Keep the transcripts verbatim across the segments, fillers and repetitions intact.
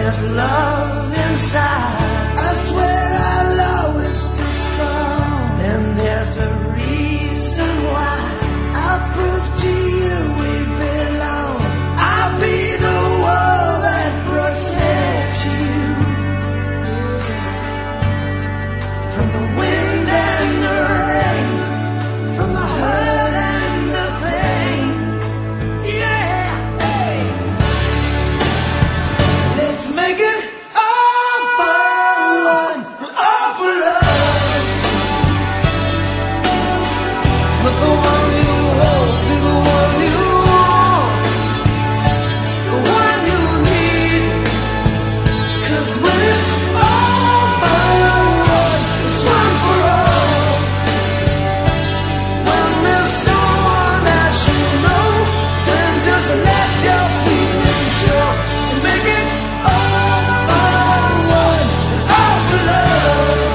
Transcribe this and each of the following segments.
there's love inside. I swear I'll always be strong. And there's a reason why. I'll prove to you we belong. I'll be the wall that protects you from the wind and the rain, from the hurt and the pain. Yeah, hey. Let's make it all for one, all for love. But the one you hold be the one you want, the one you need. 'Cause when it's all for one, it's one for all. When there's someone that you know, then just let your feelings show and make it all for one, all for love.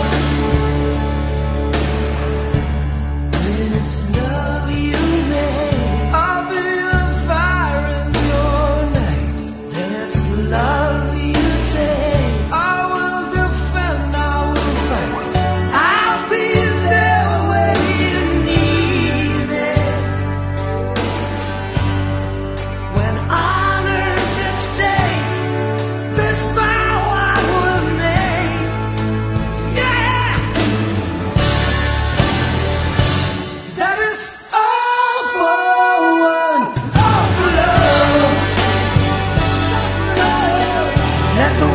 When it's love you make, I'll be the fire in your night. When it's love you take, I will defend, I will fight. I'll be there when you need me. When honor's at stake, this vow I will make. Yeah, that is all for one, all for love. Let the